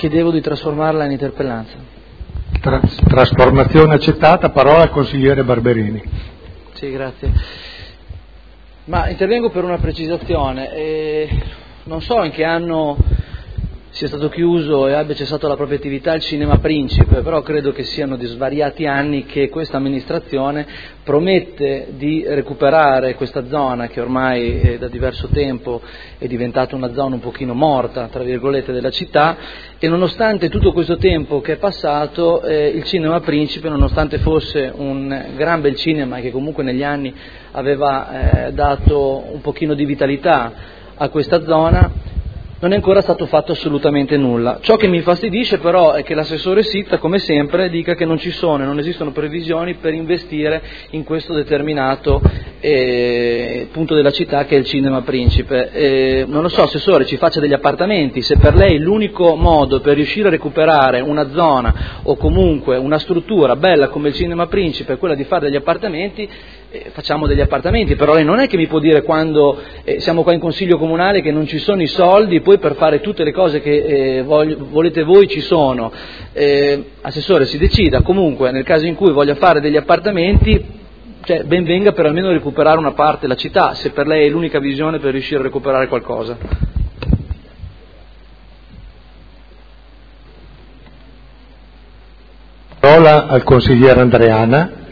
Chiedevo di trasformarla in interpellanza. Trasformazione accettata, parola al consigliere Barberini. Sì, grazie. Ma intervengo per una precisazione. Non so in che anno sia stato chiuso e abbia cessato la propria attività il Cinema Principe, però credo che siano di svariati anni che questa amministrazione promette di recuperare questa zona che ormai da diverso tempo è diventata una zona un pochino morta, tra virgolette, della città, e nonostante tutto questo tempo che è passato, il Cinema Principe, nonostante fosse un gran bel cinema che comunque negli anni aveva dato un pochino di vitalità a questa zona, non è ancora stato fatto assolutamente nulla. Ciò che mi infastidisce però è che l'assessore Sitta, come sempre, dica che non esistono previsioni per investire in questo determinato punto della città che è il Cinema Principe. Non lo so, assessore, ci faccia degli appartamenti. Se per lei l'unico modo per riuscire a recuperare una zona o comunque una struttura bella come il Cinema Principe è quella di fare degli appartamenti, facciamo degli appartamenti, però lei non è che mi può dire quando siamo qua in consiglio comunale che non ci sono i soldi, poi per fare tutte le cose che volete voi ci sono. Assessore, si decida, comunque nel caso in cui voglia fare degli appartamenti, cioè, ben venga per almeno recuperare una parte della città, se per lei è l'unica visione per riuscire a recuperare qualcosa. Parola al consigliere Andreana.